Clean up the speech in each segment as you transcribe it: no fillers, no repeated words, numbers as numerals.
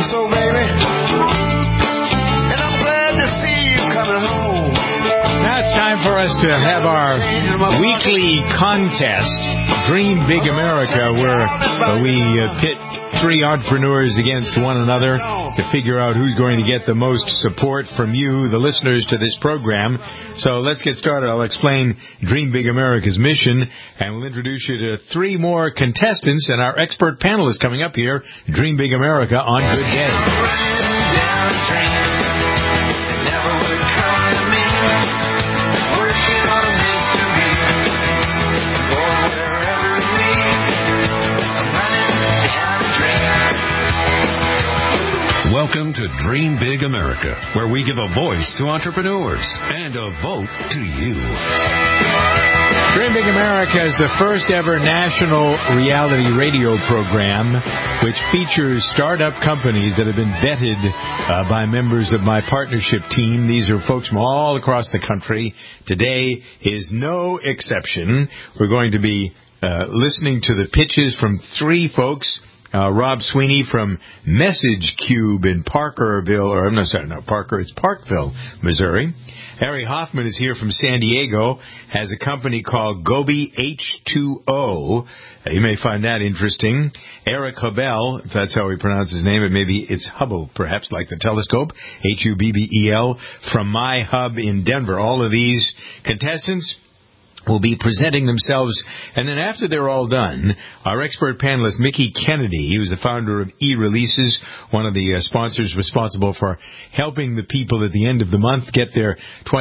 so, baby. And I'm glad to see you coming home. Now it's time for us to have our weekly contest, Dream Big America, where we pit three entrepreneurs against one another to figure out who's going to get the most support from you, the listeners, to this program. So let's get started. I'll explain Dream Big America's mission, and we'll introduce you to three more contestants and our expert panelists coming up here, Dream Big America on Good Day. Welcome to Dream Big America, where we give a voice to entrepreneurs and a vote to you. Dream Big America is the first ever national reality radio program which features startup companies that have been vetted by members of my partnership team. These are folks from all across the country. Today is no exception. We're going to be listening to the pitches from three folks. Rob Sweeney from Message Cube in Parkerville, it's Parkville, Missouri. Harry Hoffman is here from San Diego, has a company called Gobi H2O. You may find that interesting. Eric Hubbell, if that's how we pronounce his name, maybe it's Hubble, perhaps, like the telescope, Hubbel, from My Hub in Denver. All of these contestants will be presenting themselves, and then after they're all done, our expert panelist, Mickey Kennedy, who's the founder of eReleases, one of the sponsors responsible for helping the people at the end of the month get their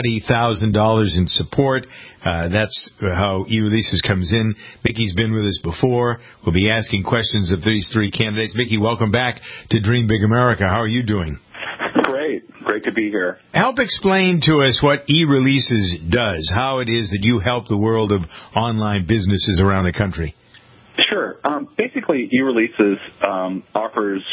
$20,000 in support. That's how eReleases comes in. Mickey's been with us before. We'll be asking questions of these three candidates. Mickey, welcome back to Dream Big America. How are you doing? Great to be here. Help explain to us what eReleases does, how it is that you help the world of online businesses around the country. Sure. Basically, eReleases offers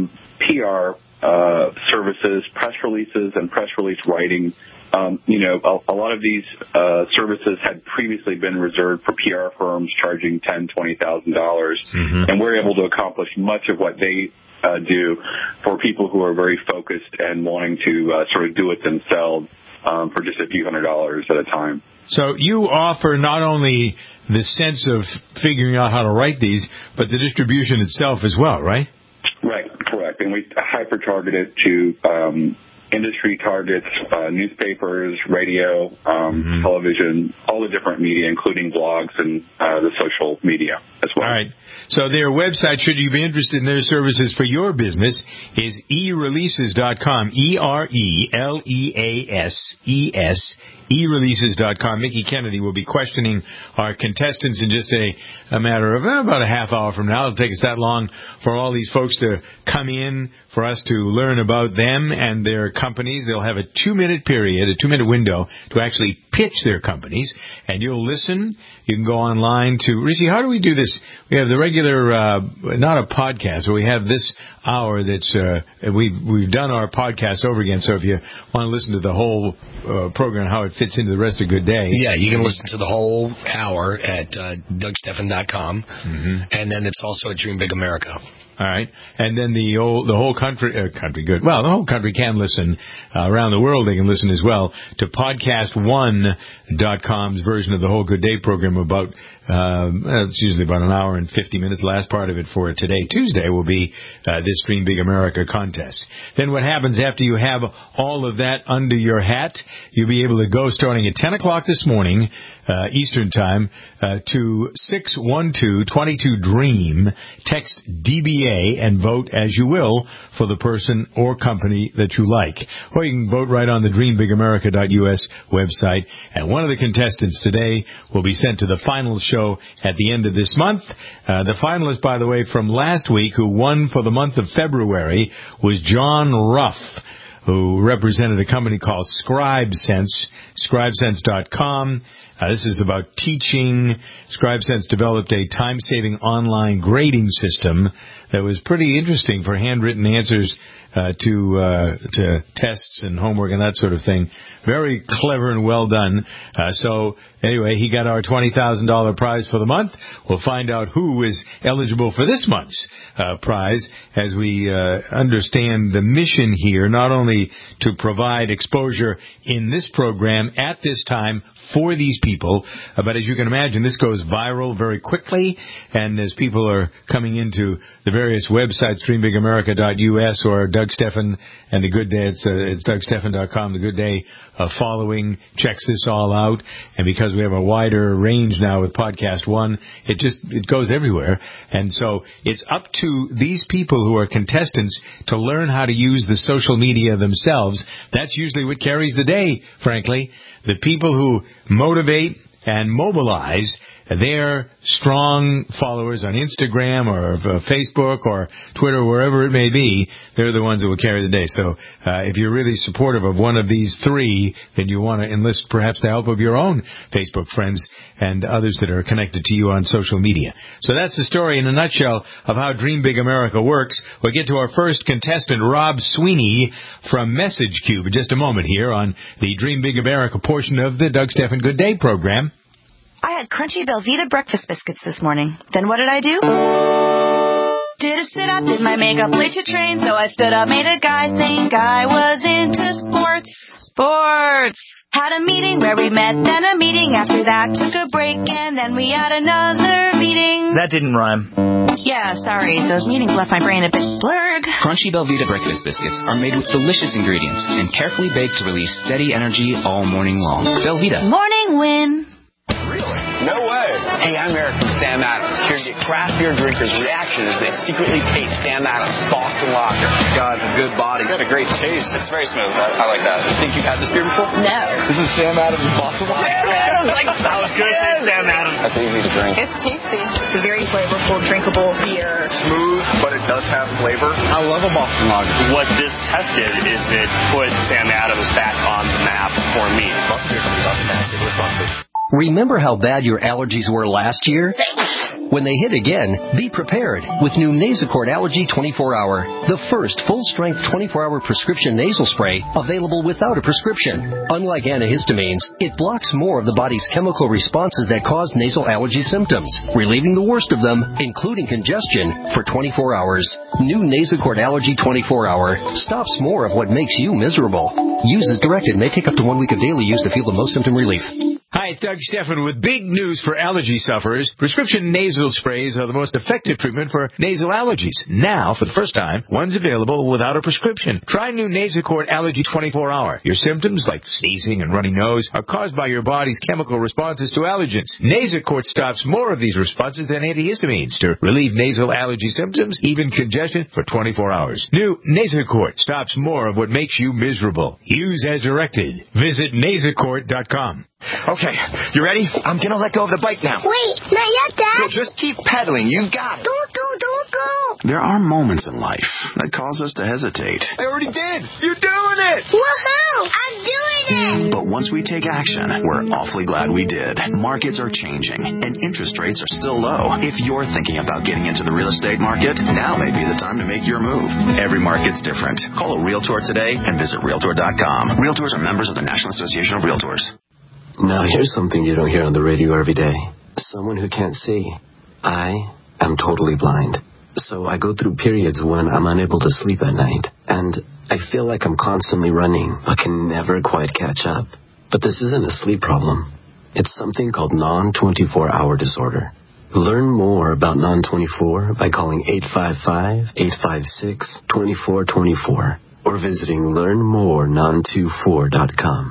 PR services, press releases, and press release writing. A lot of these services had previously been reserved for PR firms charging $10,000, $20,000, and we're able to accomplish much of what they do for people who are very focused and wanting to sort of do it themselves for just a few $100s at a time. So you offer not only the sense of figuring out how to write these, but the distribution itself as well, right? Right, correct. And we hyper-target it to industry targets, newspapers, radio, television, all the different media, including blogs and the social media as well. All right. So their website, should you be interested in their services for your business, is eReleases.com, ERELEASES, eReleases.com. Mickey Kennedy will be questioning our contestants in just a matter of about a half hour from now. It'll take us that long for all these folks to come in for us to learn about them and their companies. They'll have a 2-minute period, a 2-minute window to actually pitch their companies, and you'll listen. You can go online to Rishi. How do we do this? We have the regular, not a podcast, but we have this hour that's we've done our podcast over again. So if you want to listen to the whole program, how it fits into the rest of Good Day, yeah, you can listen to the whole hour at DougSteffen.com, and then it's also at Dream Big America. All right, and then the whole country good. Well, the whole country can listen. Around the world, they can listen as well to podcast1.com's version of the whole Good Day program. About it's usually about an hour and 50 minutes. The last part of it for today, Tuesday, will be this Dream Big America contest. Then what happens after you have all of that under your hat? You'll be able to go starting at 10 o'clock this morning, Eastern Time, to 612-22-DREAM. Text DBA and vote as you will for the person or company that you like. Or you can vote right on the dreambigAmerica.us website. And one of the contestants today will be sent to the final show at the end of this month. The finalist, by the way, from last week, who won for the month of February, was John Ruff, who represented a company called ScribeSense, scribesense.com. This is about teaching. ScribeSense developed a time-saving online grading system that was pretty interesting for handwritten answers to tests and homework and that sort of thing. Very clever and well done. So anyway, he got our $20,000 prize for the month. We'll find out who is eligible for this month's prize as we understand the mission here, not only to provide exposure in this program at this time for these people, but as you can imagine, this goes viral very quickly, and as people are coming into the various websites, dreambigamerica.us or Doug Stephan and The Good Day, it's DougStephan.com, The Good Day following checks this all out, and because we have a wider range now with Podcast One, it goes everywhere, and so it's up to these people who are contestants to learn how to use the social media themselves. That's usually what carries the day, frankly. The people who motivate and mobilize their strong followers on Instagram or Facebook or Twitter, wherever it may be, they're the ones that will carry the day. So if you're really supportive of one of these three, then you want to enlist perhaps the help of your own Facebook friends and others that are connected to you on social media. So that's the story in a nutshell of how Dream Big America works. We'll get to our first contestant, Rob Sweeney from Message Cube, in just a moment here on the Dream Big America portion of the Doug Stephan Good Day program. I had crunchy Belvita breakfast biscuits this morning. Then what did I do? Did a sit-up, did my makeup, late to train, so I stood up, made a guy think I was into sports. Had a meeting where we met, then a meeting after that, took a break, and then we had another meeting. That didn't rhyme. Yeah, sorry, those meetings left my brain a bit blurred. Crunchy Belvita breakfast biscuits are made with delicious ingredients and carefully baked to release steady energy all morning long. Belvita. Morning win. Really? No way. Hey, I'm Eric from Sam Adams, here to get craft beer drinkers' reaction as they secretly taste Sam Adams Boston Lager. It's got a good body. It's got a great taste. It's very smooth. I like that. Think you've had this beer before? No. This is Sam Adams Boston Lager. Sam Adams! Like, I was going to say Sam Adams. That's easy to drink. It's tasty. It's a very flavorful, drinkable beer. Smooth, but it does have flavor. I love a Boston Lager. What this test did is it put Sam Adams back on the map for me. Boston Beer Company, Boston, Mass. St. Louis, Boston. Remember how bad your allergies were last year? When they hit again, be prepared with new Nasacort Allergy 24-Hour, the first full-strength 24-hour prescription nasal spray available without a prescription. Unlike antihistamines, it blocks more of the body's chemical responses that cause nasal allergy symptoms, relieving the worst of them, including congestion, for 24 hours. New Nasacort Allergy 24-Hour stops more of what makes you miserable. Use as directed. May take up to 1 week of daily use to feel the most symptom relief. Hi, it's Doug Stephan with big news for allergy sufferers. Prescription nasal sprays are the most effective treatment for nasal allergies. Now, for the first time, one's available without a prescription. Try new Nasacort Allergy 24-Hour. Your symptoms, like sneezing and runny nose, are caused by your body's chemical responses to allergens. Nasacort stops more of these responses than antihistamines to relieve nasal allergy symptoms, even congestion, for 24 hours. New Nasacort stops more of what makes you miserable. Use as directed. Visit Nasacort.com. Okay, you ready? I'm gonna let go of the bike now. Wait, not yet, Dad. You'll just keep pedaling. You've got it. Don't go. There are moments in life that cause us to hesitate. I already did. You're doing it. Woohoo! I'm doing it. But once we take action, we're awfully glad we did. Markets are changing, and interest rates are still low. If you're thinking about getting into the real estate market, now may be the time to make your move. Every market's different. Call a Realtor today and visit Realtor.com. Realtors are members of the National Association of Realtors. Now here's something you don't hear on the radio every day. Someone who can't see. I am totally blind. So I go through periods when I'm unable to sleep at night. And I feel like I'm constantly running, but can never quite catch up. But this isn't a sleep problem. It's something called non-24-hour disorder. Learn more about non-24 by calling 855-856-2424 or visiting learnmorenon24.com.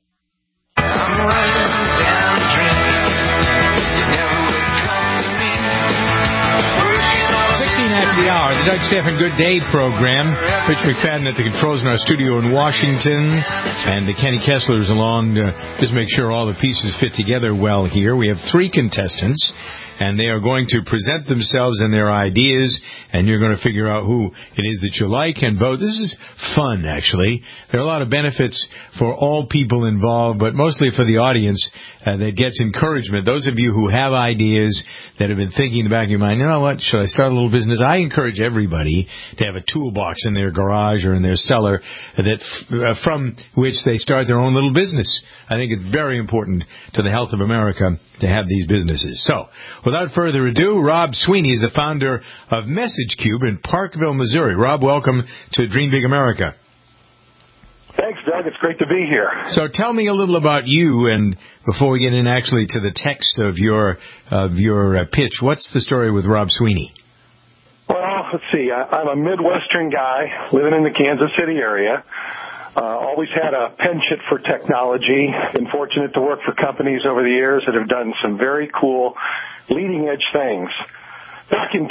16 after the hour, the Doug Stephan Good Day program. Rich McFadden at the controls in our studio in Washington, and Kenny Kessler's along to just make sure all the pieces fit together well here. We have three contestants, and they are going to present themselves and their ideas, and you're going to figure out who it is that you like and vote. This is fun, actually. There are a lot of benefits for all people involved, but mostly for the audience that gets encouragement. Those of you who have ideas that have been thinking in the back of your mind, you know what, should I start a little business? I encourage everybody to have a toolbox in their garage or in their cellar that from which they start their own little business. I think it's very important to the health of America to have these businesses. So, without further ado, Rob Sweeney is the founder of MessageCube in Parkville, Missouri. Rob, welcome to Dream Big America. Thanks, Doug. It's great to be here. So tell me a little about you, and before we get in actually to the text of your pitch, what's the story with Rob Sweeney? Well, let's see. I'm a Midwestern guy living in the Kansas City area. Always had a penchant for technology. Been fortunate to work for companies over the years that have done some very cool leading-edge things. Back in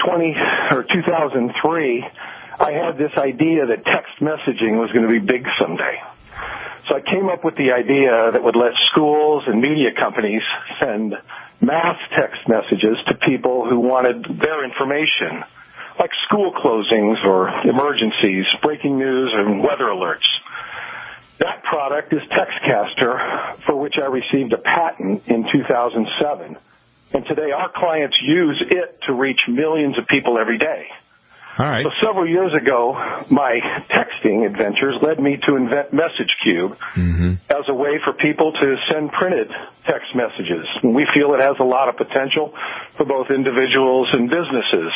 2003, I had this idea that text messaging was going to be big someday. So I came up with the idea that would let schools and media companies send mass text messages to people who wanted their information, like school closings or emergencies, breaking news, and weather alerts. That product is Textcaster, for which I received a patent in 2007. And today our clients use it to reach millions of people every day. All right. So several years ago, my texting adventures led me to invent MessageCube as a way for people to send printed text messages. And we feel it has a lot of potential for both individuals and businesses.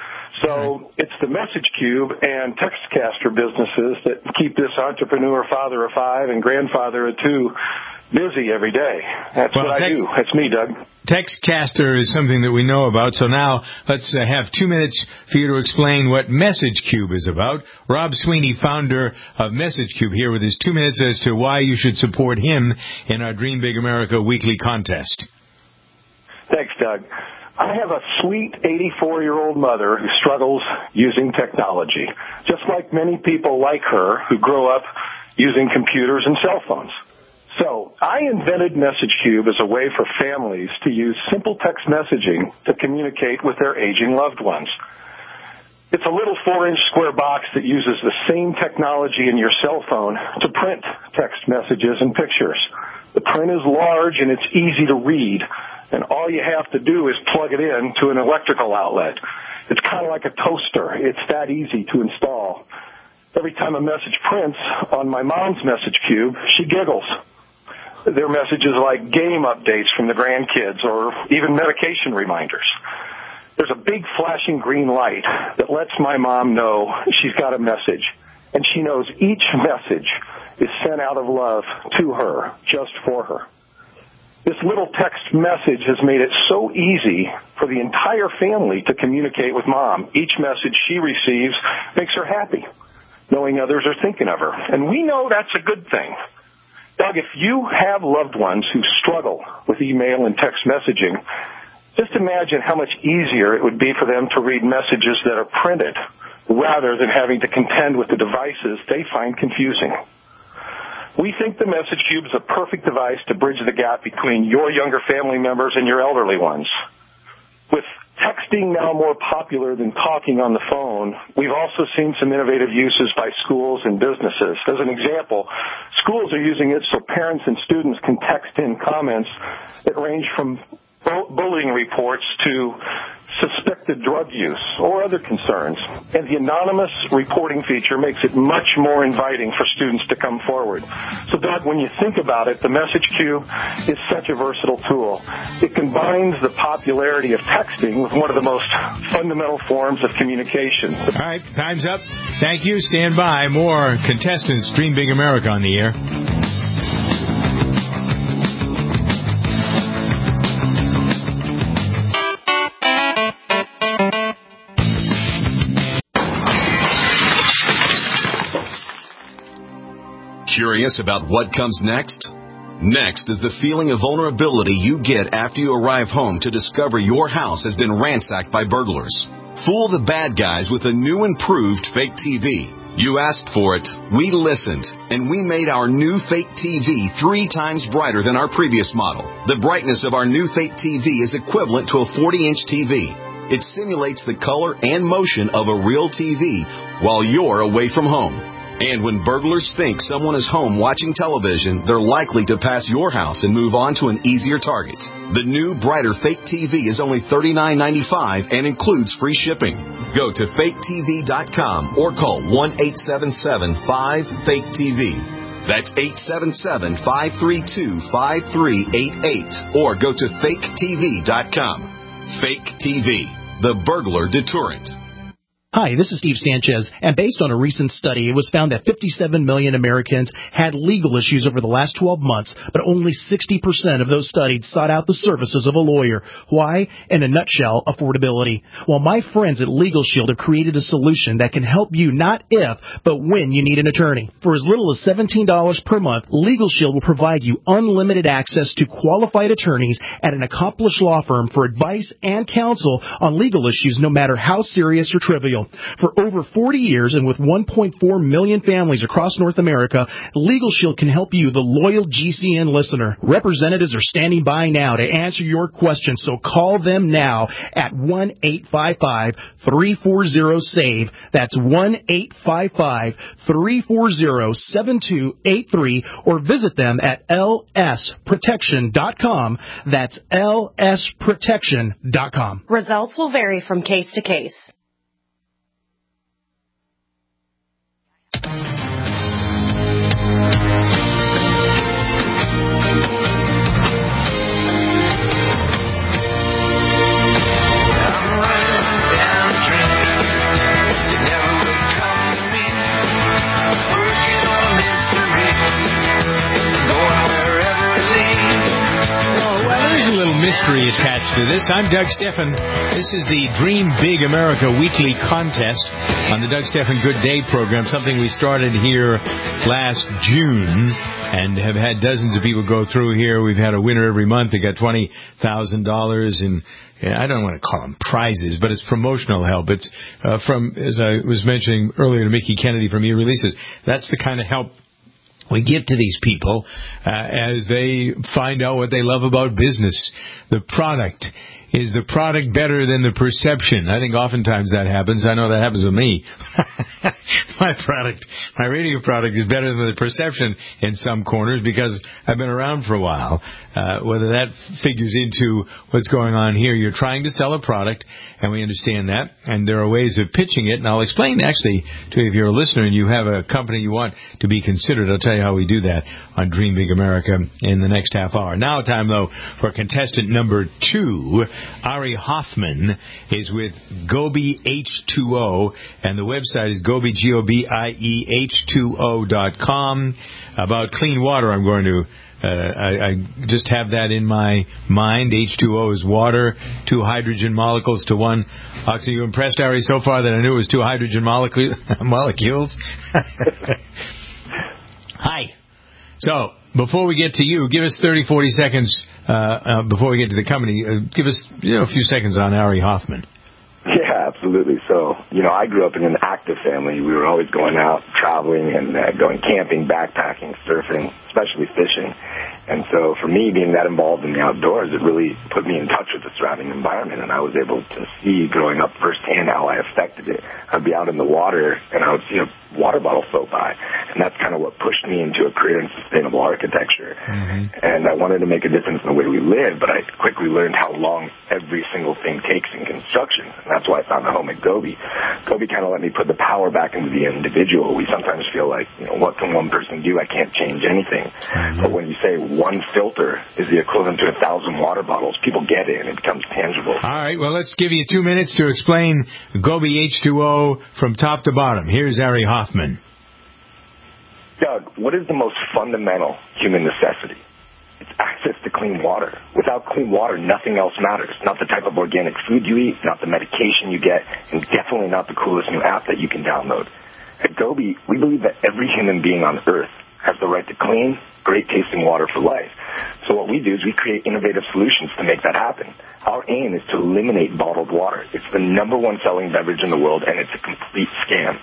So it's the MessageCube and Textcaster businesses that keep this entrepreneur, father of five, and grandfather of two busy every day. That's what I do. That's me, Doug. Textcaster is something that we know about, so now let's have 2 minutes for you to explain what MessageCube is about. Rob Sweeney, founder of MessageCube, here with his 2 minutes as to why you should support him in our Dream Big America weekly contest. Thanks, Doug. I have a sweet 84-year-old mother who struggles using technology, just like many people like her who grow up using computers and cell phones. So I invented MessageCube as a way for families to use simple text messaging to communicate with their aging loved ones. It's a little 4-inch square box that uses the same technology in your cell phone to print text messages and pictures. The print is large and it's easy to read, and all you have to do is plug it in to an electrical outlet. It's kind of like a toaster. It's that easy to install. Every time a message prints on my mom's MessageCube, she giggles. They're messages like game updates from the grandkids or even medication reminders. There's a big flashing green light that lets my mom know she's got a message, and she knows each message is sent out of love to her, just for her. This little text message has made it so easy for the entire family to communicate with Mom. Each message she receives makes her happy, knowing others are thinking of her. And we know that's a good thing. Doug, if you have loved ones who struggle with email and text messaging, just imagine how much easier it would be for them to read messages that are printed rather than having to contend with the devices they find confusing. We think the MessageCube is a perfect device to bridge the gap between your younger family members and your elderly ones. With texting now more popular than talking on the phone, we've also seen some innovative uses by schools and businesses. As an example, schools are using it so parents and students can text in comments that range from bullying reports to suspected drug use or other concerns. And the anonymous reporting feature makes it much more inviting for students to come forward. So, Doug, when you think about it, the MessageCube is such a versatile tool. It combines the popularity of texting with one of the most fundamental forms of communication. All right, time's up. Thank you. Stand by. More contestants, Dream Big America on the air. Curious about what comes next? Next is the feeling of vulnerability you get after you arrive home to discover your house has been ransacked by burglars. Fool the bad guys with a new improved fake TV. You asked for it, we listened, and we made our new Fate TV 3 times brighter than our previous model. The brightness of our new Fate TV is equivalent to a 40-inch TV. It simulates the color and motion of a real TV while you're away from home. And when burglars think someone is home watching television, they're likely to pass your house and move on to an easier target. The new, brighter Fate TV is only $39.95 and includes free shipping. Go to FakeTV.com or call 1-877-5-FAKE-TV. That's 877-532-5388. Or go to FakeTV.com. Fake TV, the burglar deterrent. Hi, this is Steve Sanchez, and based on a recent study, it was found that 57 million Americans had legal issues over the last 12 months, but only 60% of those studied sought out the services of a lawyer. Why? In a nutshell, affordability. Well, my friends at Legal Shield have created a solution that can help you not if, but when you need an attorney. For as little as $17 per month, Legal Shield will provide you unlimited access to qualified attorneys at an accomplished law firm for advice and counsel on legal issues, no matter how serious or trivial. For over 40 years and with 1.4 million families across North America, Legal Shield can help you, the loyal GCN listener. Representatives are standing by now to answer your questions, so call them now at 1-855-340-SAVE. That's 1-855-340-7283, or visit them at lsprotection.com. That's lsprotection.com. Results will vary from case to case. Mystery attached to this. I'm Doug Steffen. This is the Dream Big America weekly contest on the Doug Steffen Good Day program, something we started here last June and have had dozens of people go through here. We've had a winner every month. They got $20,000 in, I don't want to call them prizes, but it's promotional help. It's from, as I was mentioning earlier to Mickey Kennedy from E-Releases, that's the kind of help we give to these people as they find out what they love about business. The product. Is the product better than the perception? I think oftentimes that happens. I know that happens with me. My radio product is better than the perception in some corners because I've been around for a while. Whether that figures into what's going on here, you're trying to sell a product, and we understand that, and there are ways of pitching it, and I'll explain actually to you if you're a listener and you have a company you want to be considered. I'll tell you how we do that on Dream Big America in the next half hour. Now time, though, for contestant number 2. Ari Hoffman is with Gobi H2O, and the website is Gobi, GOBIEH2O.com. About clean water, I'm going to I just have that in my mind. H2O is water, 2 hydrogen molecules to 1 oxygen. You impressed, Ari, so far that I knew it was 2 hydrogen molecules? Hi. So, before we get to you, give us 30, 40 seconds before we get to the company. Give us a few seconds on Ari Hoffman. Yeah, absolutely. So, I grew up in an active family. We were always going out, traveling, and going camping, backpacking, surfing, especially fishing. And so for me, being that involved in the outdoors, it really put me in touch with the surrounding environment, and I was able to see growing up firsthand how I affected it. I'd be out in the water, and I would see a water bottle float by, and that's kind of what pushed me into a career in sustainable architecture. Mm-hmm. And I wanted to make a difference in the way we live, but I quickly learned how long every single thing takes in construction, and that's why I found a home at Gobi. Gobi kind of let me put the power back into the individual. We sometimes feel like, what can one person do? I can't change anything. Mm-hmm. But when you say one filter is the equivalent to 1,000 water bottles, people get it, and it becomes tangible. All right, well, let's give you 2 minutes to explain Gobi H2O from top to bottom. Here's Ari Hoffman. Doug, what is the most fundamental human necessity? It's access to clean water. Without clean water, nothing else matters. Not the type of organic food you eat, not the medication you get, and definitely not the coolest new app that you can download. At Gobi, we believe that every human being on Earth has the right to clean, great-tasting water for life. So what we do is we create innovative solutions to make that happen. Our aim is to eliminate bottled water. It's the #1 selling beverage in the world, and it's a complete scam.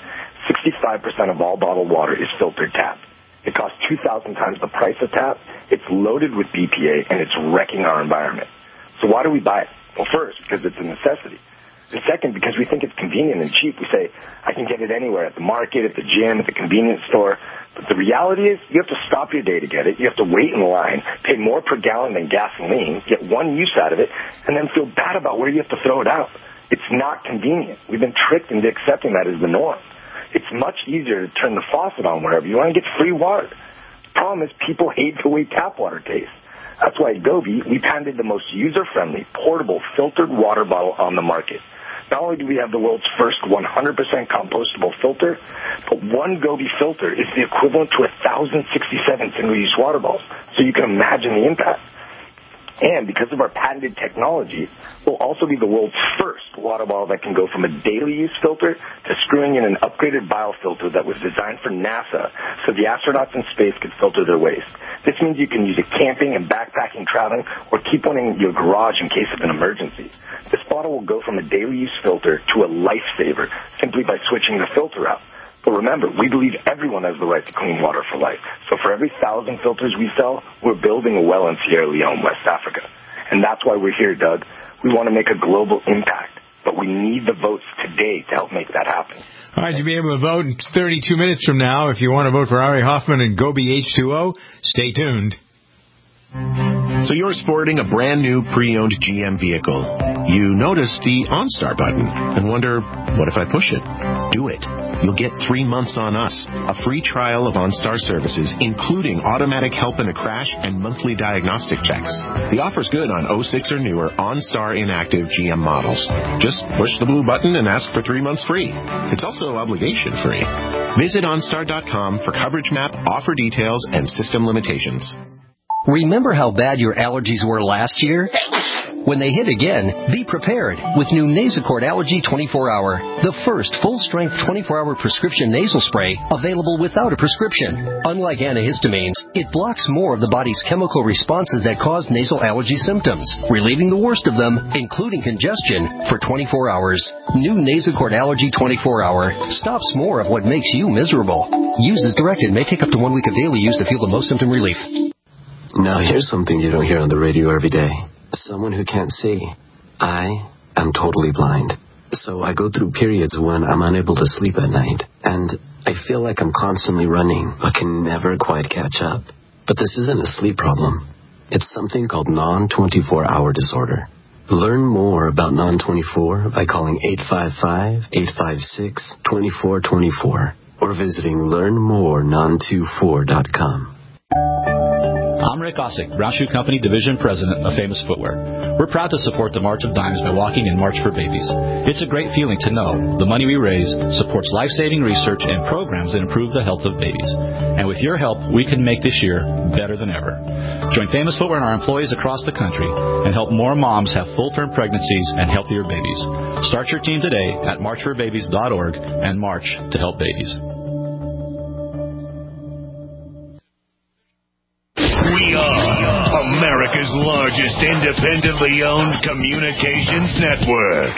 65% of all bottled water is filtered tap. It costs 2,000 times the price of tap. It's loaded with BPA, and it's wrecking our environment. So why do we buy it? Well, first, because it's a necessity. And second, because we think it's convenient and cheap. We say, I can get it anywhere, at the market, at the gym, at the convenience store. But the reality is, you have to stop your day to get it. You have to wait in line, pay more per gallon than gasoline, get one use out of it, and then feel bad about where you have to throw it out. It's not convenient. We've been tricked into accepting that as the norm. It's much easier to turn the faucet on wherever you want and get free water. The problem is people hate the way tap water tastes. That's why at Gobi, we patented the most user-friendly, portable, filtered water bottle on the market. Not only do we have the world's first 100% compostable filter, but one Gobi filter is the equivalent to 1,067 single-use water bottles. So you can imagine the impact. And because of our patented technology, we'll also be the world's first water bottle that can go from a daily use filter to screwing in an upgraded biofilter that was designed for NASA so the astronauts in space could filter their waste. This means you can use it camping and backpacking, traveling, or keep one in your garage in case of an emergency. This bottle will go from a daily use filter to a lifesaver simply by switching the filter out. But remember, we believe everyone has the right to clean water for life. So for every 1,000 filters we sell, we're building a well in Sierra Leone, West Africa. And that's why we're here, Doug. We want to make a global impact, but we need the votes today to help make that happen. All right, you'll be able to vote in 32 minutes from now. If you want to vote for Ari Hoffman and Gobi H2O, stay tuned. So you're sporting a brand new pre-owned GM vehicle. You notice the OnStar button and wonder, what if I push it? Do it. You'll get 3 months on us, a free trial of OnStar services, including automatic help in a crash and monthly diagnostic checks. The offer's good on 06 or newer OnStar inactive GM models. Just push the blue button and ask for 3 months free. It's also obligation free. Visit OnStar.com for coverage map, offer details, and system limitations. Remember how bad your allergies were last year? When they hit again, be prepared with new Nasacort Allergy 24-Hour, the first full-strength 24-hour prescription nasal spray available without a prescription. Unlike antihistamines, it blocks more of the body's chemical responses that cause nasal allergy symptoms, relieving the worst of them, including congestion, for 24 hours. New Nasacort Allergy 24-Hour stops more of what makes you miserable. Use as directed. May take up to 1 week of daily use to feel the most symptom relief. Now here's something you don't hear on the radio every day. Someone who can't see. I am totally blind. So I go through periods when I'm unable to sleep at night. And I feel like I'm constantly running, but can never quite catch up. But this isn't a sleep problem. It's something called non-24-hour disorder. Learn more about non-24 by calling 855-856-2424 or visiting learnmorenon24.com. I'm Rick Ossick, Brown Shoe Company Division President of Famous Footwear. We're proud to support the March of Dimes by walking in March for Babies. It's a great feeling to know the money we raise supports life-saving research and programs that improve the health of babies. And with your help, we can make this year better than ever. Join Famous Footwear and our employees across the country and help more moms have full-term pregnancies and healthier babies. Start your team today at marchforbabies.org and march to help babies. We are America's largest independently owned communications network,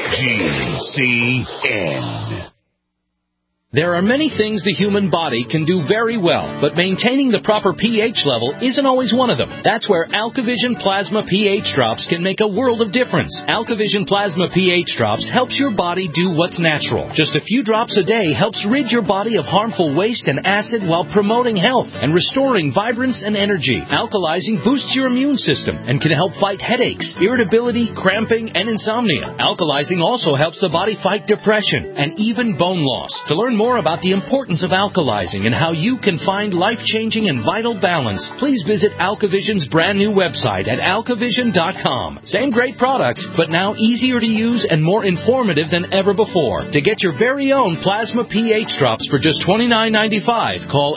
GCN. There are many things the human body can do very well, but maintaining the proper pH level isn't always one of them. That's where AlkaVision Plasma pH Drops can make a world of difference. AlkaVision Plasma pH Drops helps your body do what's natural. Just a few drops a day helps rid your body of harmful waste and acid while promoting health and restoring vibrance and energy. Alkalizing boosts your immune system and can help fight headaches, irritability, cramping, and insomnia. Alkalizing also helps the body fight depression and even bone loss. To learn more about the importance of alkalizing and how you can find life-changing and vital balance, please visit AlkaVision's brand new website at alkavision.com. Same great products, but now easier to use and more informative than ever before. To get your very own Plasma pH Drops for just $29.95, call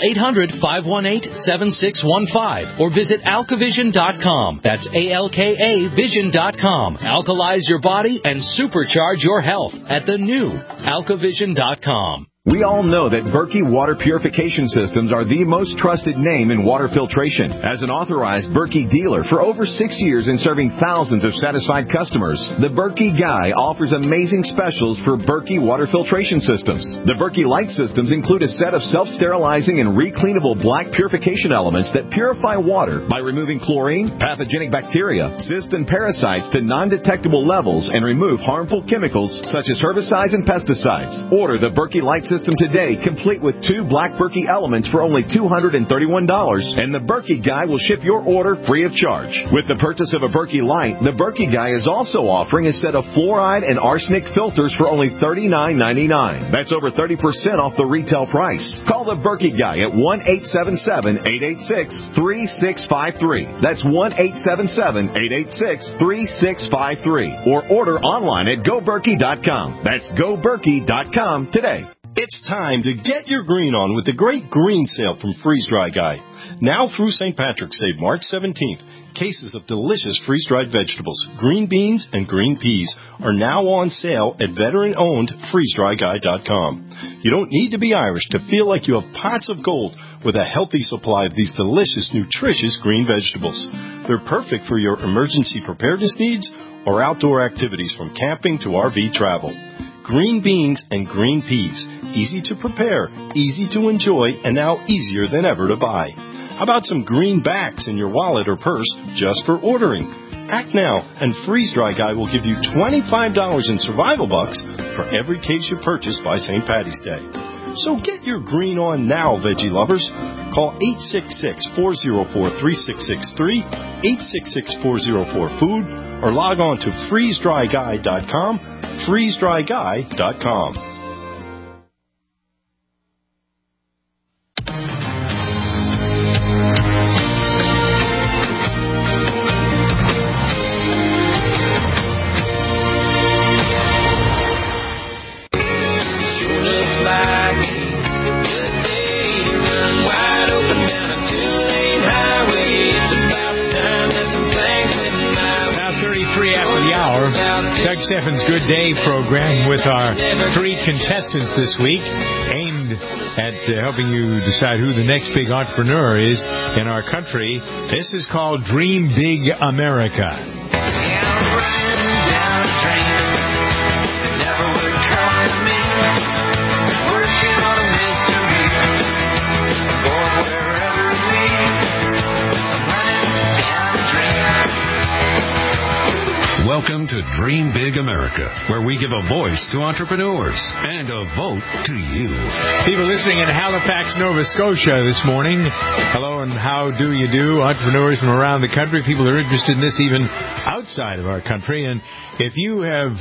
800-518-7615 or visit alkavision.com. That's ALKAvision.com. Alkalize your body and supercharge your health at the new alkavision.com. We all know that Berkey Water Purification Systems are the most trusted name in water filtration. As an authorized Berkey dealer for over 6 years and serving thousands of satisfied customers, the Berkey Guy offers amazing specials for Berkey Water Filtration Systems. The Berkey Light Systems include a set of self-sterilizing and recleanable black purification elements that purify water by removing chlorine, pathogenic bacteria, cysts, and parasites to non-detectable levels and remove harmful chemicals such as herbicides and pesticides. Order the Berkey Light System today, complete with 2 black Berkey elements for only $231, and the Berkey Guy will ship your order free of charge. With the purchase of a Berkey Light, the Berkey Guy is also offering a set of fluoride and arsenic filters for only $39.99. That's over 30% off the retail price. Call the Berkey Guy at 1-877-886-3653. That's 1-877-886-3653. Or order online at GoBerkey.com. That's GoBerkey.com today. It's time to get your green on with the great green sale from Freeze Dry Guy. Now through St. Patrick's Day, March 17th, cases of delicious freeze-dried vegetables, green beans, and green peas are now on sale at veteran-owned freezedryguy.com. You don't need to be Irish to feel like you have pots of gold with a healthy supply of these delicious, nutritious green vegetables. They're perfect for your emergency preparedness needs or outdoor activities from camping to RV travel. Green beans and green peas. Easy to prepare, easy to enjoy, and now easier than ever to buy. How about some greenbacks in your wallet or purse just for ordering? Act now, and Freeze Dry Guy will give you $25 in survival bucks for every case you purchase by St. Patty's Day. So get your green on now, veggie lovers. Call 866-404-3663, 866-404-FOOD, or log on to freezedryguy.com, freezedryguy.com. Doug Steffens' Good Day program with our 3 contestants this week, aimed at helping you decide who the next big entrepreneur is in our country. This is called Dream Big America. Welcome to Dream Big America, where we give a voice to entrepreneurs and a vote to you. People listening in Halifax, Nova Scotia this morning, hello and how do you do? Entrepreneurs from around the country, people who are interested in this even outside of our country. And if you have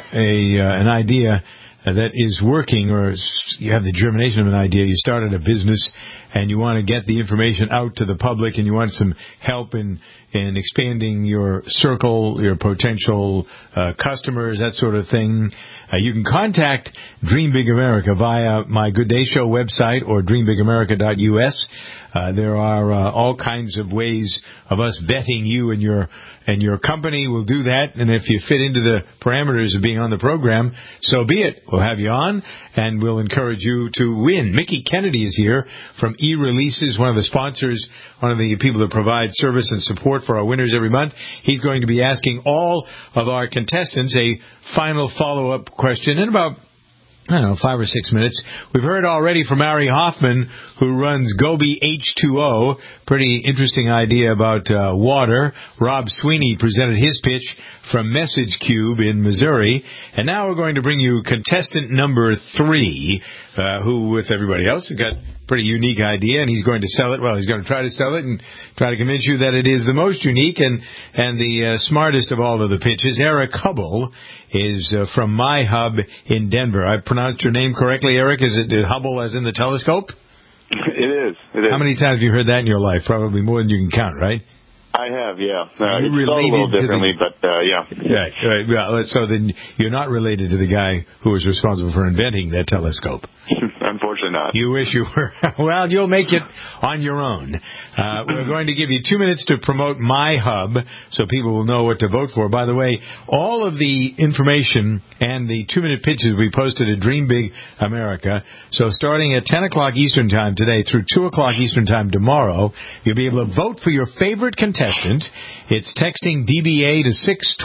an idea that is working, or you have the germination of an idea, you started a business and you want to get the information out to the public and you want some help in expanding your circle, your potential customers, that sort of thing, you can contact Dream Big America via my Good Day Show website or dreambigamerica.us. There are all kinds of ways of us vetting you and your company. We'll do that, and if you fit into the parameters of being on the program, so be it. We'll have you on, and we'll encourage you to win. Mickey Kennedy is here from eReleases, one of the sponsors, one of the people that provide service and support for our winners every month. He's going to be asking all of our contestants a final follow-up question in about 5 or 6 minutes. We've heard already from Ari Hoffman, who runs Gobi H2O. Pretty interesting idea about water. Rob Sweeney presented his pitch from Message Cube in Missouri. And now we're going to bring you contestant number 3, who, with everybody else, has got a pretty unique idea, and he's going to sell it. Well, he's going to try to sell it and try to convince you that it is the most unique and the smartest of all of the pitches. Eric Hubble is from My Hub in Denver. I pronounced your name correctly, Eric? Is it Hubble as in the telescope? It is. How many times have you heard that in your life? Probably more than you can count, right? I have, yeah. It's spelled a related little differently, but yeah. Right. Well, so then you're not related to the guy who was responsible for inventing that telescope. Unfortunately Absolutely not. You wish you were. Well, you'll make it on your own. We're going to give you 2 minutes to promote MyHub so people will know what to vote for. By the way, all of the information and the 2-minute pitches we posted at Dream Big America. So starting at 10 o'clock Eastern Time today through 2 o'clock Eastern Time tomorrow, you'll be able to vote for your favorite contestant. It's texting DBA to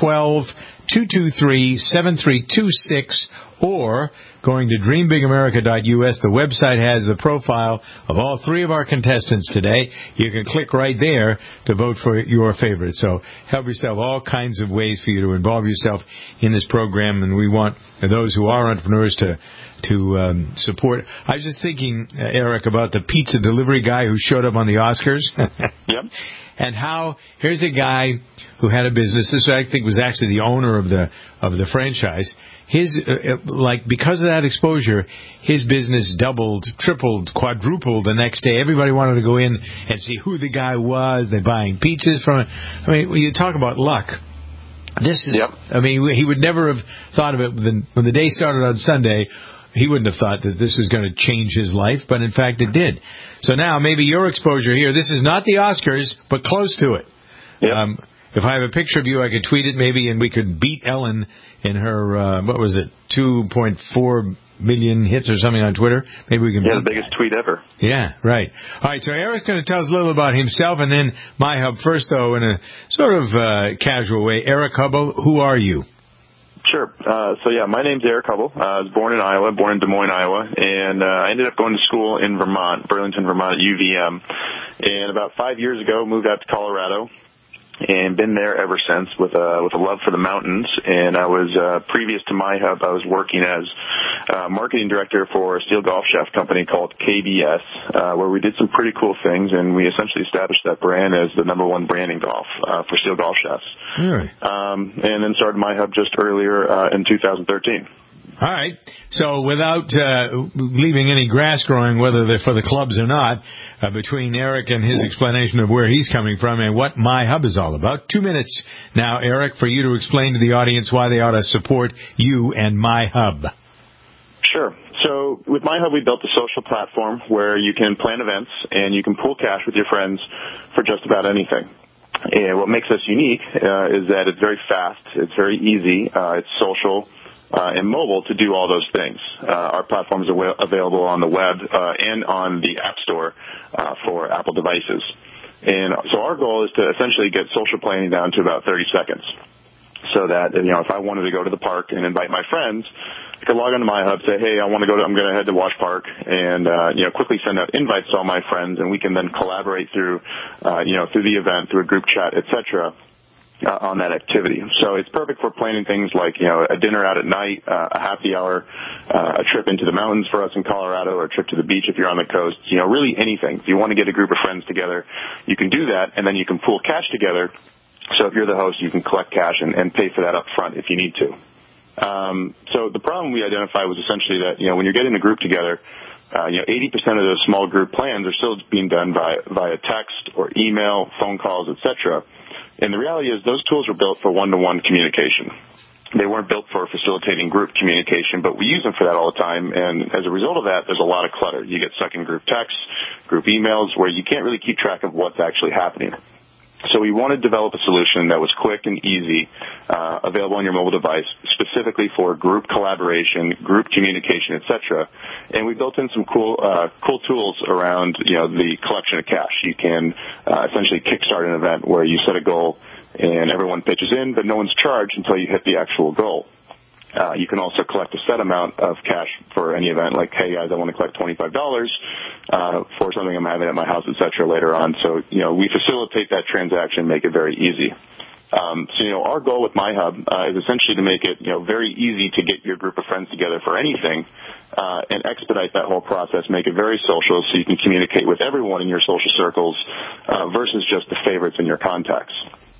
612-223-7326 or going to dreambigamerica.us. The website has the profile of all 3 of our contestants today. You can click right there to vote for your favorite. So help yourself. All kinds of ways for you to involve yourself in this program, and we want those who are entrepreneurs to support. I was just thinking, Eric, about the pizza delivery guy who showed up on the Oscars. Yep. And how here's a guy who had a business. This, I think, was actually the owner of the franchise. His because of that exposure, his business doubled, tripled, quadrupled the next day. Everybody wanted to go in and see who the guy was. They're buying pizzas from it. I mean, when you talk about luck, this is. Yep. I mean, he would never have thought of it when the day started on Sunday. He wouldn't have thought that this was going to change his life, but in fact it did. So now maybe your exposure here, this is not the Oscars, but close to it. Yep. If I have a picture of you, I could tweet it maybe, and we could beat Ellen in her, 2.4 million hits or something on Twitter. Maybe we can. Yeah, the biggest tweet ever. Yeah, right. All right, so Eric's going to tell us a little about himself, and then MyHub first, though, in a sort of casual way. Eric Hubble, who are you? Sure. My name's Eric Hubble. I was born in Iowa, born in Des Moines, Iowa, and I ended up going to school in Vermont, Burlington, Vermont, at UVM. And about 5 years ago, moved out to Colorado, and been there ever since with a love for the mountains. And I was previous to MyHub, I was working as marketing director for a steel golf shaft company called KBS, where we did some pretty cool things, and we essentially established that brand as the #1 brand in golf for steel golf shafts. Really? And then started MyHub just earlier in 2013. All right. So without leaving any grass growing, whether they're for the clubs or not, between Eric and his explanation of where he's coming from and what MyHub is all about, 2 minutes now, Eric, for you to explain to the audience why they ought to support you and MyHub. Sure. So with MyHub, we built a social platform where you can plan events and you can pool cash with your friends for just about anything. And what makes us unique is that it's very fast, it's very easy, it's social, and mobile to do all those things. Our platform is available on the web and on the App Store for Apple devices. And so our goal is to essentially get social planning down to about 30 seconds. So that, if I wanted to go to the park and invite my friends, I could log onto MyHub, say, hey, I'm going to head to Wash Park, and, quickly send out invites to all my friends, and we can then collaborate through the event, through a group chat, et cetera, on that activity. So it's perfect for planning things like, a dinner out at night, a happy hour, a trip into the mountains for us in Colorado, or a trip to the beach if you're on the coast, really anything. If you want to get a group of friends together, you can do that, and then you can pool cash together. So if you're the host, you can collect cash and pay for that up front if you need to. So the problem we identified was essentially that, when you're getting a group together, 80% of those small group plans are still being done via text or email, phone calls, etc. And the reality is those tools were built for one-to-one communication. They weren't built for facilitating group communication, but we use them for that all the time. And as a result of that, there's a lot of clutter. You get stuck in group texts, group emails, where you can't really keep track of what's actually happening. So we want to develop a solution that was quick and easy, available on your mobile device, specifically for group collaboration, group communication, etc. And we built in some cool tools around, the collection of cash. You can essentially kickstart an event where you set a goal and everyone pitches in, but no one's charged until you hit the actual goal. You can also collect a set amount of cash for any event, like, hey, guys, I want to collect $25 for something I'm having at my house, et cetera, later on. So, we facilitate that transaction, make it very easy. Our goal with MyHub is essentially to make it, very easy to get your group of friends together for anything and expedite that whole process, make it very social so you can communicate with everyone in your social circles versus just the favorites in your contacts.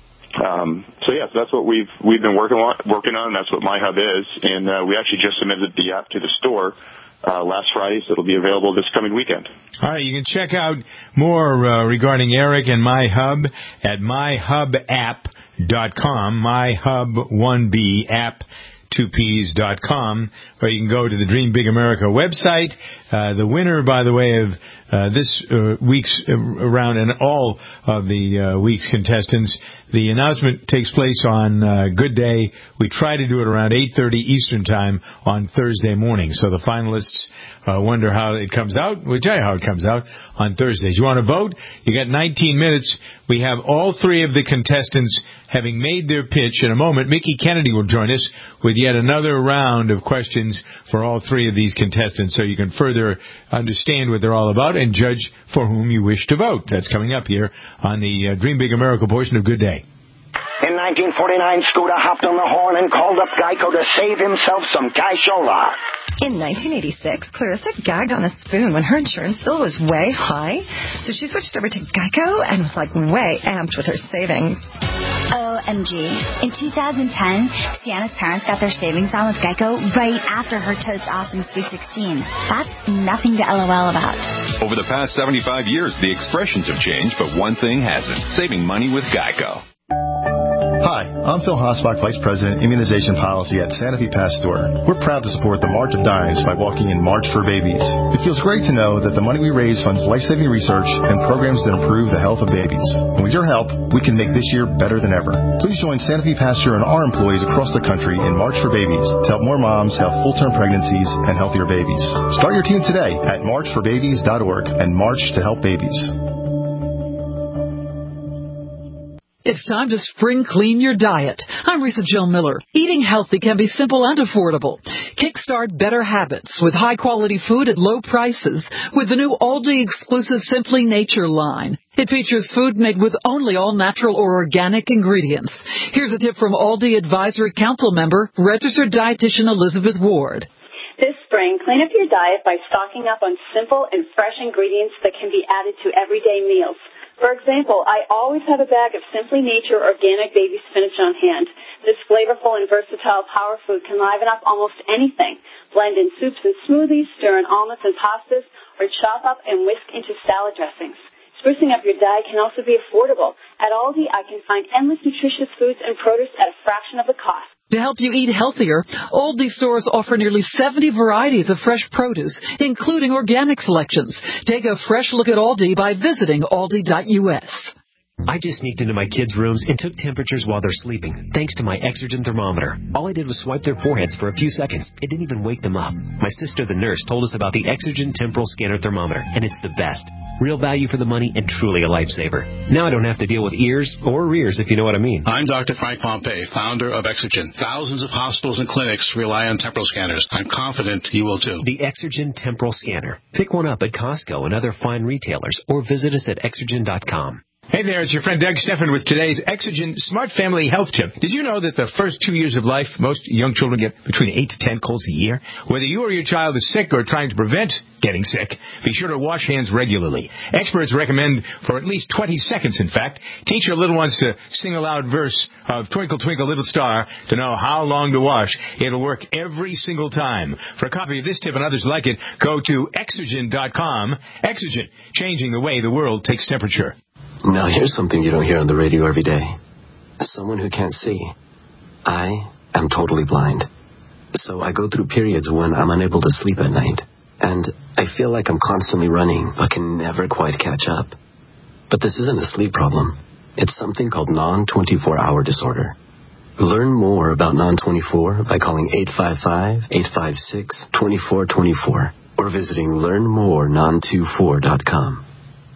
So that's what we've been working on. That's what MyHub is, and we actually just submitted the app to the store last Friday, so it'll be available this coming weekend. All right, you can check out more regarding Eric and MyHub at myhubapp.com, myhub1bapp.com. 2ps.com, or you can go to the Dream Big America website. The winner, by the way, of this week's round and all of the week's contestants, the announcement takes place on Good Day. We try to do it around 8:30 Eastern Time on Thursday morning. So the finalists wonder how it comes out. We'll tell you how it comes out on Thursdays. You want to vote? You got 19 minutes. We have all three of the contestants having made their pitch. In a moment, Mickey Kennedy will join us with yet another round of questions for all three of these contestants, so you can further understand what they're all about and judge for whom you wish to vote. That's coming up here on the Dream Big America portion of Good Day. In 1949, Scooter hopped on the horn and called up Geico to save himself some cashola. In 1986, Clarissa gagged on a spoon when her insurance bill was way high, so she switched over to Geico and was like way amped with her savings. OMG. In 2010, Sienna's parents got their savings on with Geico right after her Totes Awesome Sweet 16. That's nothing to LOL about. Over the past 75 years, the expressions have changed, but one thing hasn't: saving money with Geico. Hi, I'm Phil Hosbach, Vice President, Immunization Policy at Santa Fe Pasteur. We're proud to support the March of Dimes by walking in March for Babies. It feels great to know that the money we raise funds life-saving research and programs that improve the health of babies. And with your help, we can make this year better than ever. Please join Santa Fe Pasteur and our employees across the country in March for Babies to help more moms have full-term pregnancies and healthier babies. Start your team today at marchforbabies.org and march to help babies. It's time to spring clean your diet. I'm Risa Jill Miller. Eating healthy can be simple and affordable. Kickstart better habits with high-quality food at low prices with the new Aldi exclusive Simply Nature line. It features food made with only all-natural or organic ingredients. Here's a tip from Aldi Advisory Council member, registered dietitian Elizabeth Ward. This spring, clean up your diet by stocking up on simple and fresh ingredients that can be added to everyday meals. For example, I always have a bag of Simply Nature organic baby spinach on hand. This flavorful and versatile power food can liven up almost anything. Blend in soups and smoothies, stir in omelets and pastas, or chop up and whisk into salad dressings. Sprucing up your diet can also be affordable. At Aldi, I can find endless nutritious foods and produce at a fraction of the cost. To help you eat healthier, Aldi stores offer nearly 70 varieties of fresh produce, including organic selections. Take a fresh look at Aldi by visiting aldi.us. I just sneaked into my kids' rooms and took temperatures while they're sleeping, thanks to my Exergen thermometer. All I did was swipe their foreheads for a few seconds. It didn't even wake them up. My sister, the nurse, told us about the Exergen Temporal Scanner Thermometer, and it's the best. Real value for the money and truly a lifesaver. Now I don't have to deal with ears or rears, if you know what I mean. I'm Dr. Frank Pompey, founder of Exergen. Thousands of hospitals and clinics rely on temporal scanners. I'm confident you will too. The Exergen Temporal Scanner. Pick one up at Costco and other fine retailers, or visit us at Exergen.com. Hey there, it's your friend Doug Steffen with today's Exergen Smart Family Health Tip. Did you know that the first 2 years of life, most young children get between 8 to 10 colds a year? Whether you or your child is sick or trying to prevent getting sick, be sure to wash hands regularly. Experts recommend for at least 20 seconds, in fact. Teach your little ones to sing a loud verse of Twinkle, Twinkle, Little Star to know how long to wash. It'll work every single time. For a copy of this tip and others like it, go to Exergen.com. Exergen, changing the way the world takes temperature. Now here's something you don't hear on the radio every day. Someone who can't see. I am totally blind. So I go through periods when I'm unable to sleep at night. And I feel like I'm constantly running, but can never quite catch up. But this isn't a sleep problem. It's something called non-24-hour disorder. Learn more about non-24 by calling 855-856-2424 or visiting learnmorenon24.com.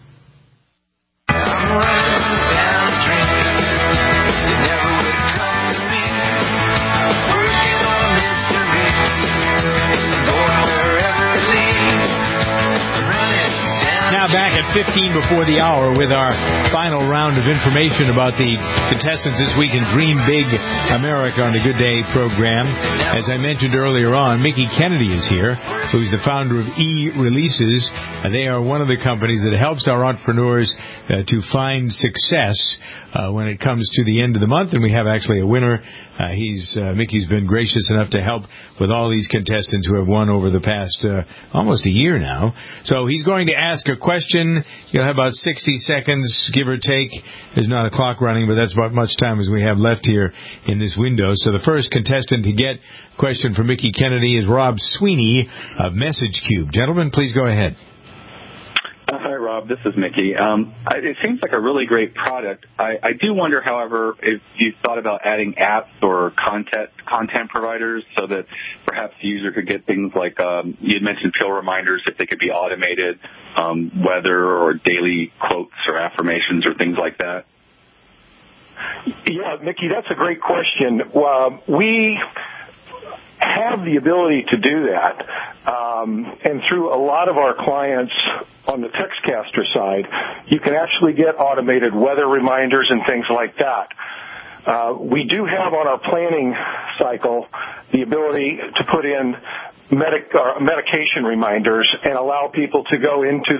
Back at 15 before the hour with our final round of information about the contestants this week in Dream Big America on the Good Day program. As I mentioned earlier on, Mickey Kennedy is here, who's the founder of E-Releases. They are one of the companies that helps our entrepreneurs to find success when it comes to the end of the month, and we have actually a winner. Mickey's been gracious enough to help with all these contestants who have won over the past almost a year now. So he's going to ask a question question. You'll have about 60 seconds, give or take. There's not a clock running, but that's about much time as we have left here in this window. So the first contestant to get a question from Mickey Kennedy is Rob Sweeney of Message Cube. Gentlemen, please go ahead. Hi, Rob. This is Mickey. It seems like a really great product. I do wonder, however, if you thought about adding apps or content providers so that perhaps the user could get things like, you had mentioned pill reminders, if they could be automated, weather or daily quotes or affirmations or things like that. Yeah, Mickey, that's a great question. We have the ability to do that, and through a lot of our clients on the Textcaster side, you can actually get automated weather reminders and things like that. We do have on our planning cycle the ability to put in medication reminders and allow people to go into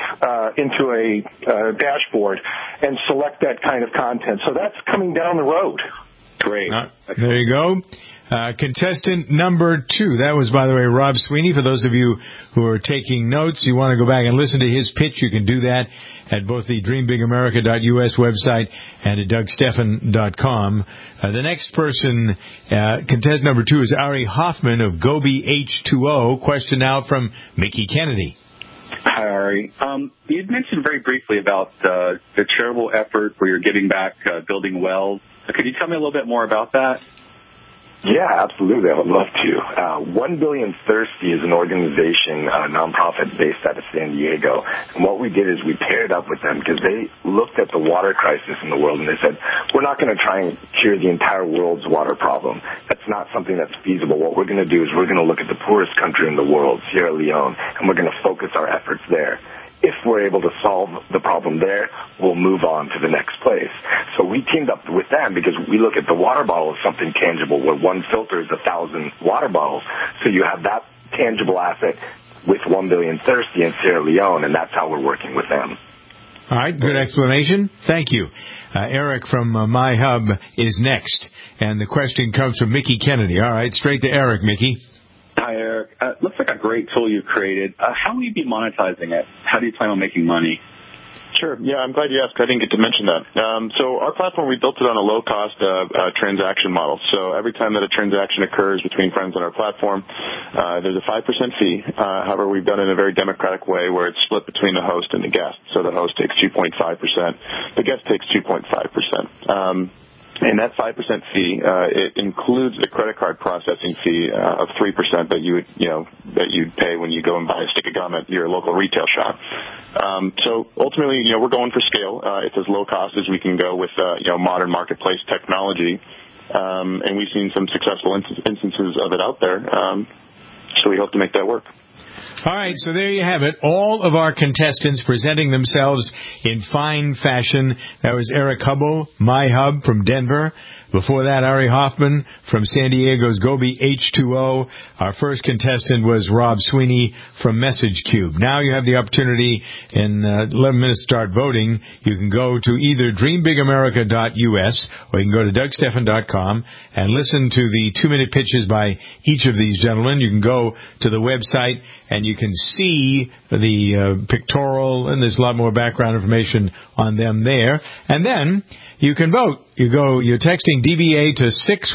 a dashboard and select that kind of content. So that's coming down the road. Great. There you go. Contestant number 2. That was, by the way, Rob Sweeney. For those of you who are taking notes, you want to go back and listen to his pitch, you can do that at both the dreambigamerica.us website and at dougstephan.com. The next person, contestant number 2, is Ari Hoffman of Gobi H2O. Question now from Mickey Kennedy. Hi, Ari. You'd mentioned very briefly about the charitable effort where you're giving back, building wells. Could you tell me a little bit more about that? Yeah, absolutely. I would love to. 1 Billion Thirsty is an organization, a nonprofit based out of San Diego. And what we did is we paired up with them because they looked at the water crisis in the world and they said, we're not going to try and cure the entire world's water problem. That's not something that's feasible. What we're going to do is we're going to look at the poorest country in the world, Sierra Leone, and we're going to focus our efforts there. If we're able to solve the problem there, we'll move on to the next place. So we teamed up with them because we look at the water bottle as something tangible, where one filter is 1,000 water bottles. So you have that tangible asset with 1 Billion Thirsty in Sierra Leone, and that's how we're working with them. All right, good explanation. Thank you. Eric from MyHub is next, and the question comes from Mickey Kennedy. All right, straight to Eric, Mickey. Hi, Eric. Looks like a great tool you've created. How will you be monetizing it? How do you plan on making money? Sure. Yeah, I'm glad you asked. I didn't get to mention that. So our platform, we built it on a low-cost transaction model. So every time that a transaction occurs between friends on our platform, there's a 5% fee. However, we've done it in a very democratic way where it's split between the host and the guest. So the host takes 2.5%. The guest takes 2.5%. And that 5% fee, it includes the credit card processing fee of 3% that you'd pay when you go and buy a stick of gum at your local retail shop. So ultimately, we're going for scale. It's as low cost as we can go with modern marketplace technology, and we've seen some successful instances of it out there. So we hope to make that work. All right, so there you have it. All of our contestants presenting themselves in fine fashion. That was Eric Hubble, MyHub from Denver. Before that, Ari Hoffman from San Diego's Gobi H2O. Our first contestant was Rob Sweeney from Message Cube. Now you have the opportunity in 11 minutes to start voting. You can go to either dreambigamerica.us or you can go to dougstephan.com and listen to the 2-minute pitches by each of these gentlemen. You can go to the website and you can see the pictorial, and there's a lot more background information on them there. And then you can vote. You're texting DBA to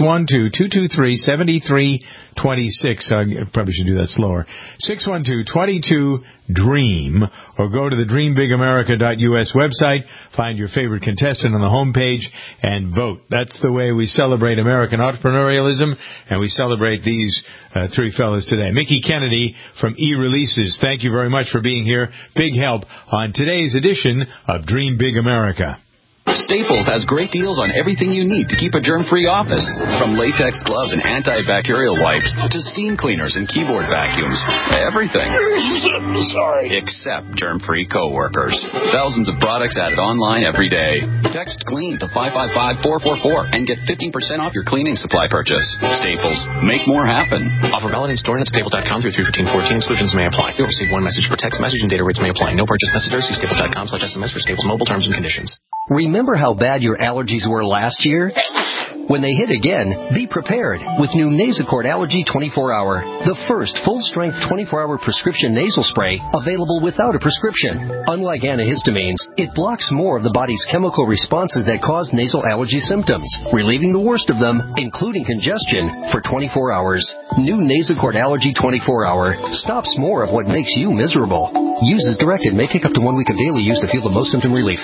612-223-7326. I probably should do that slower. 612-22-DREAM, or go to the dreambigamerica.us website, find your favorite contestant on the homepage, and vote. That's the way we celebrate American entrepreneurialism, and we celebrate these 3 fellas today. Mickey Kennedy from eReleases, thank you very much for being here. Big help on today's edition of Dream Big America. Staples has great deals on everything you need to keep a germ-free office. From latex gloves and antibacterial wipes to steam cleaners and keyboard vacuums. Everything. Sorry. Except germ-free coworkers. Thousands of products added online every day. Text CLEAN to 555-444 and get 15% off your cleaning supply purchase. Staples. Make more happen. Offer valid in store and at staples.com through 3/15/14. Exclusions may apply. You'll receive 1 message per text message and data rates may apply. No purchase necessary. See staples.com/SMS for Staples mobile terms and conditions. Remember how bad your allergies were last year? When they hit again, be prepared with new Nasacort Allergy 24-Hour, the first full-strength 24-hour prescription nasal spray available without a prescription. Unlike antihistamines, it blocks more of the body's chemical responses that cause nasal allergy symptoms, relieving the worst of them, including congestion, for 24 hours. New Nasacort Allergy 24-Hour stops more of what makes you miserable. Use as directed. May take up to 1 week of daily use to feel the most symptom relief.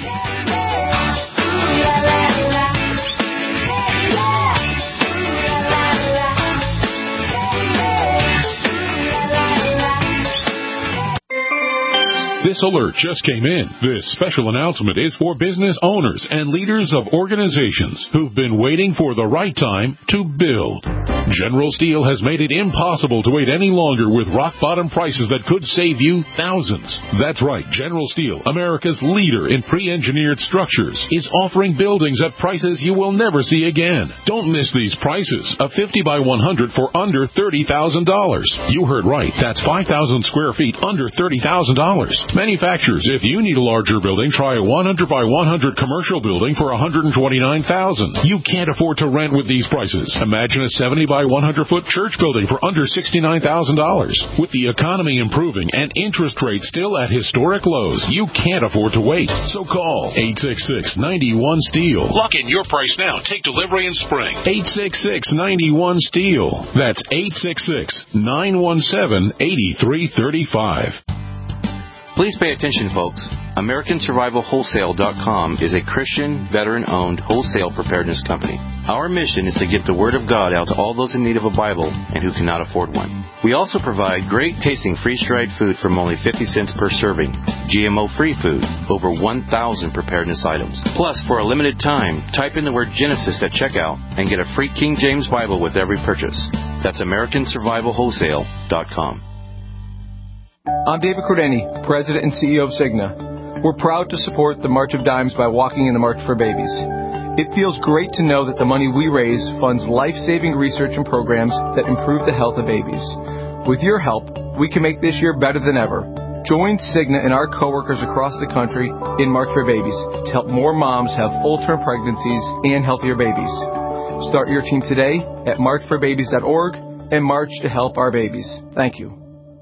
This alert just came in. This special announcement is for business owners and leaders of organizations who've been waiting for the right time to build. General Steel has made it impossible to wait any longer with rock-bottom prices that could save you thousands. That's right. General Steel, America's leader in pre-engineered structures, is offering buildings at prices you will never see again. Don't miss these prices. A 50 by 100 for under $30,000. You heard right. That's 5,000 square feet under $30,000. Manufacturers, if you need a larger building, try a 100 by 100 commercial building for $129,000. You can't afford to rent with these prices. Imagine a 70 by 100 foot church building for under $69,000. With the economy improving and interest rates still at historic lows, you can't afford to wait. So call 866-91-STEEL. Lock in your price now. Take delivery in spring. 866-91-STEEL. That's 866-917-8335. Please pay attention, folks. AmericanSurvivalWholesale.com is a Christian, veteran-owned wholesale preparedness company. Our mission is to get the Word of God out to all those in need of a Bible and who cannot afford one. We also provide great tasting freeze-dried food from only 50 cents per serving, GMO-free food, over 1,000 preparedness items. Plus, for a limited time, type in the word Genesis at checkout and get a free King James Bible with every purchase. That's AmericanSurvivalWholesale.com. I'm David Cordeni, President and CEO of Cigna. We're proud to support the March of Dimes by walking in the March for Babies. It feels great to know that the money we raise funds life-saving research and programs that improve the health of babies. With your help, we can make this year better than ever. Join Cigna and our coworkers across the country in March for Babies to help more moms have full-term pregnancies and healthier babies. Start your team today at marchforbabies.org and march to help our babies. Thank you.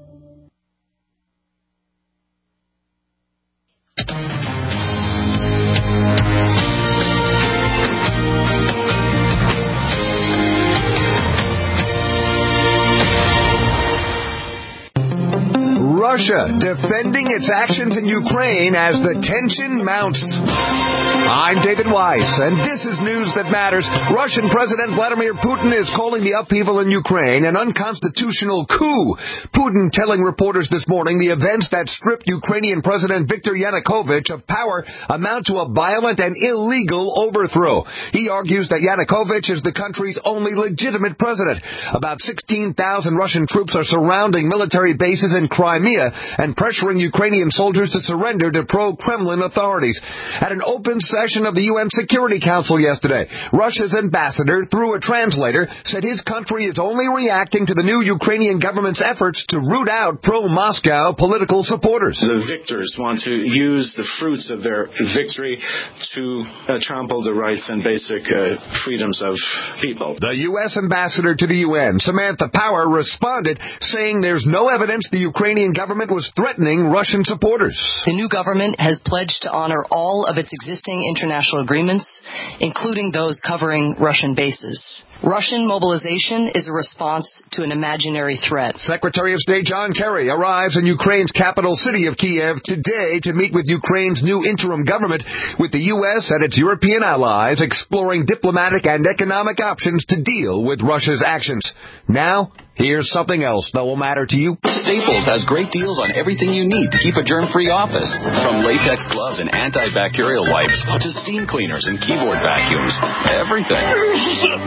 Russia defending its actions in Ukraine as the tension mounts. I'm David Weiss, and this is news that matters. Russian President Vladimir Putin is calling the upheaval in Ukraine an unconstitutional coup. Putin telling reporters this morning the events that stripped Ukrainian President Viktor Yanukovych of power amount to a violent and illegal overthrow. He argues that Yanukovych is the country's only legitimate president. About 16,000 Russian troops are surrounding military bases in Crimea and pressuring Ukrainian soldiers to surrender to pro-Kremlin authorities. At an open session of the UN Security Council yesterday, Russia's ambassador, through a translator, said his country is only reacting to the new Ukrainian government's efforts to root out pro-Moscow political supporters. The victors want to use the fruits of their victory to trample the rights and basic freedoms of people. The U.S. ambassador to the UN, Samantha Power, responded, saying there's no evidence the Ukrainian government was threatening Russian supporters. The new government has pledged to honor all of its existing international agreements, including those covering Russian bases. Russian mobilization is a response to an imaginary threat. Secretary of State John Kerry arrives in Ukraine's capital city of Kiev today to meet with Ukraine's new interim government, with the U.S. and its European allies exploring diplomatic and economic options to deal with Russia's actions. Now, here's something else that will matter to you. Staples has great deals on everything you need to keep a germ-free office. From latex gloves and antibacterial wipes to steam cleaners and keyboard vacuums. Everything.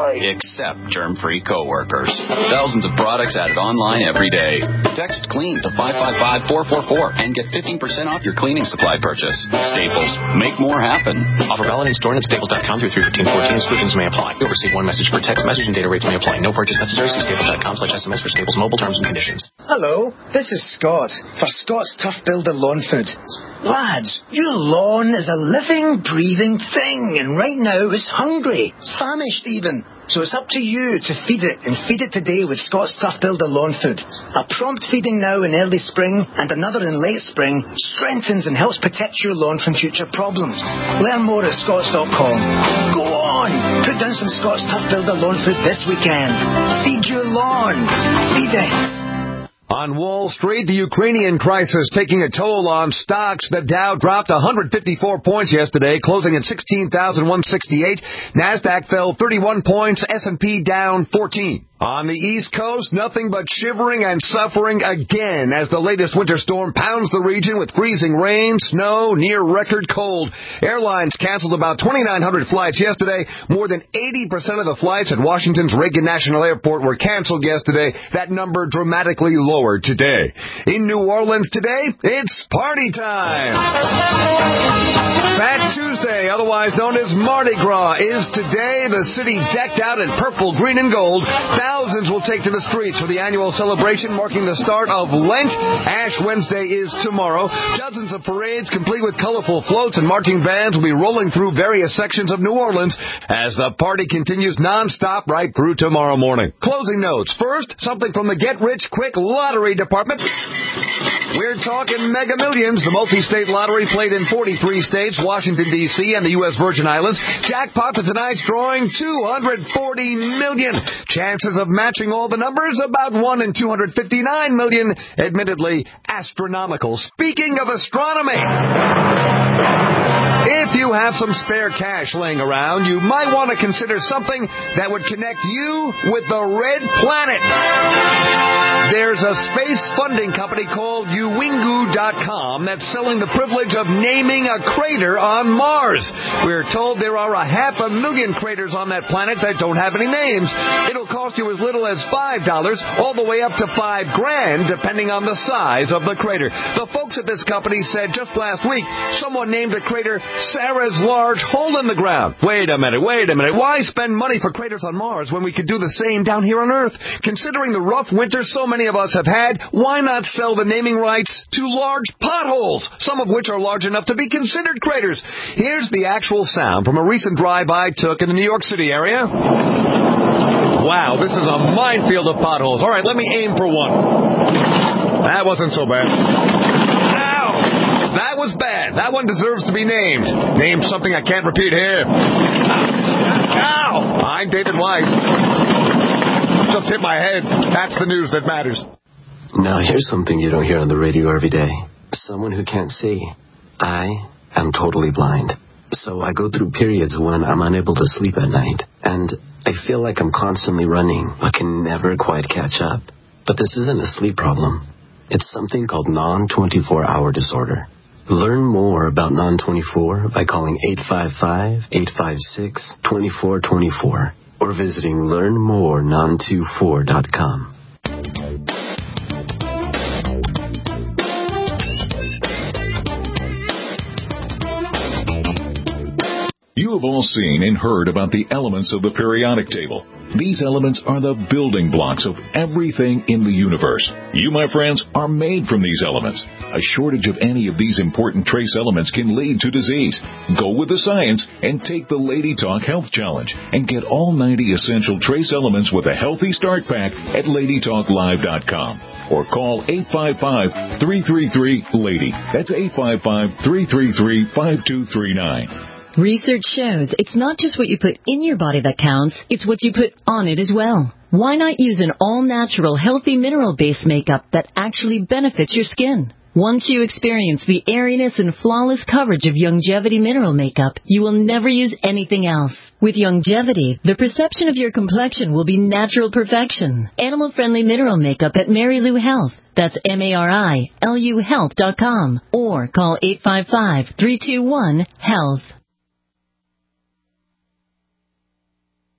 sorry. Except germ-free coworkers. Thousands of products added online every day. Text CLEAN to 555-444 and get 15% off your cleaning supply purchase. Staples. Make more happen. Offer valid in store and at staples.com through 3/15/14. Exclusions may apply. You'll receive one message per text. Message and data rates may apply. No purchase necessary. See staples.com/SMS for Staples mobile terms and conditions. Hello, this is Scott for Scott's Tough Builder Lawn Food. Lads, your lawn is a living, breathing thing, and right now it's hungry, famished even. So it's up to you to feed it, and feed it today with Scott's Tough Builder Lawn Food. A prompt feeding now in early spring and another in late spring strengthens and helps protect your lawn from future problems. Learn more at scotts.com. Go on! Put down some Scott's Tough Builder Lawn Food this weekend. Feed your lawn. Feed it. On Wall Street, the Ukrainian crisis taking a toll on stocks. The Dow dropped 154 points yesterday, closing at 16,168. NASDAQ fell 31 points, S&P down 14. On the East Coast, nothing but shivering and suffering again as the latest winter storm pounds the region with freezing rain, snow, near record cold. Airlines canceled about 2,900 flights yesterday. More than 80% of the flights at Washington's Reagan National Airport were canceled yesterday. That number dramatically lowered today. In New Orleans today, it's party time. Fat Tuesday, otherwise known as Mardi Gras, is today. The city decked out in purple, green, and gold. Thousands will take to the streets for the annual celebration marking the start of Lent. Ash Wednesday is tomorrow. Dozens of parades complete with colorful floats and marching bands will be rolling through various sections of New Orleans as the party continues nonstop right through tomorrow morning. Closing notes. First, something from the Get-Rich-Quick Lottery Department. We're talking Mega Millions. The multi-state lottery played in 43 states, Washington, D.C., and the U.S. Virgin Islands. Jackpot for tonight's drawing, $240 million. Chances of matching all the numbers, about 1 in 259 million. Admittedly, astronomical. Speaking of astronomy, if you have some spare cash laying around, you might want to consider something that would connect you with the red planet. There's a space funding company called Uwingu.com that's selling the privilege of naming a crater on Mars. We're told there are 500,000 craters on that planet that don't have any names. It'll cost you as little as $5 all the way up to $5,000 depending on the size of the crater. The folks at this company said just last week someone named a crater Sarah's Large Hole in the Ground. Wait a minute. Why spend money for craters on Mars when we could do the same down here on Earth? Considering the rough winter so many of us have had, why not sell the naming rights to large potholes, some of which are large enough to be considered craters? Here's the actual sound from a recent drive I took in the New York City area. Wow, this is a minefield of potholes. All right, let me aim for one. That wasn't so bad. Ow! That was bad. That one deserves to be named. Name something I can't repeat here. Ow! I'm David Weiss. Just hit my head. That's the news that matters. Now here's something you don't hear on the radio every day. Someone who can't see. I am totally blind. So I go through periods when I'm unable to sleep at night. And I feel like I'm constantly running, but can never quite catch up. But this isn't a sleep problem. It's something called non-24-hour disorder. Learn more about non-24 by calling 855-856-2424 or visiting learnmorenon24.com. You have all seen and heard about the elements of the periodic table. These elements are the building blocks of everything in the universe. You, my friends, are made from these elements. A shortage of any of these important trace elements can lead to disease. Go with the science and take the Lady Talk Health Challenge and get all 90 essential trace elements with a healthy start pack at LadyTalkLive.com or call 855-333-LADY. That's 855-333-5239. Research shows it's not just what you put in your body that counts, it's what you put on it as well. Why not use an all-natural, healthy mineral-based makeup that actually benefits your skin? Once you experience the airiness and flawless coverage of Youngevity mineral makeup, you will never use anything else. With Youngevity, the perception of your complexion will be natural perfection. Animal-friendly mineral makeup at Mary Lou Health. That's MARILU Health.com or call 855-321-HEALTH.